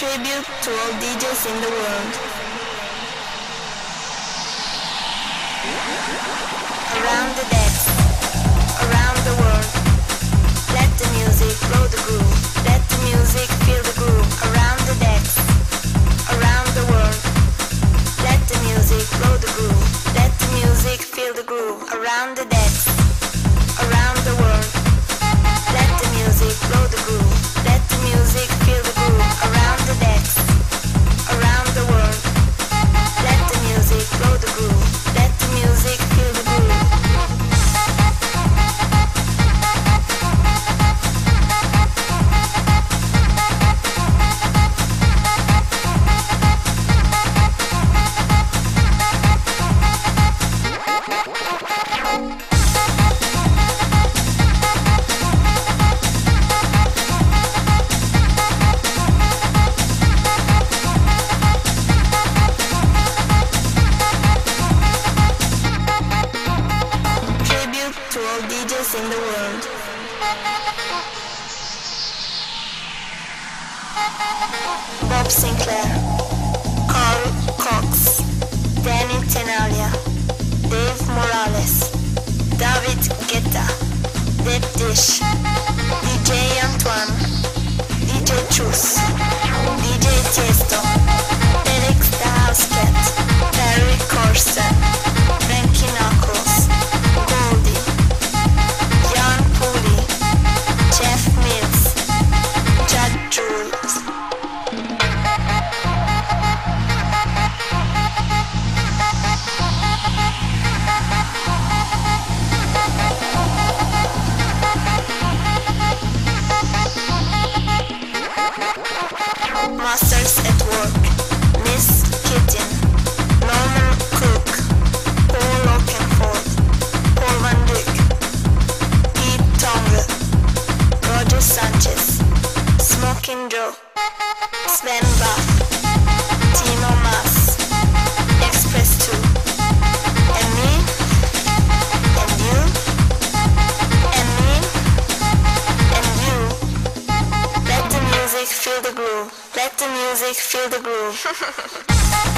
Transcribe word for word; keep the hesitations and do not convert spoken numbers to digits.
Tribute to all D Js in the world. Around the decks, around the world. Let the music blow the groove. Let the music feel the groove. Around the decks, around the world. Let the music blow the groove. Let the music feel the groove. Around the decks, around the world. Let the music blow the groove. Let the music feel the groove. Around the decks, around the world. Let the music blow the groove. Let the music feel the groove. To all D Js in the world. Bob Sinclair, Carl Cox, Danny Tenaglia, Dave Morales, David Guetta, Deep Dish, D J Antoine, D J Chus, D J Tiesto, Felix the House Cat, Perry Corsten, Frankie Knuckles, Goldie, Jan Pooley, Jeff Mills, Judd Jules. Masters at Work, Miss Kittin, Norman Cook, Paul Oakenfold, Paul Van Dyk, Pete Tongler, Roger Sanchez, Smoking Joe, Sven Bach, Tino Maas, Express two, and me, and you, and me, and you. Let the music feel the groove. Let the music feel the groove.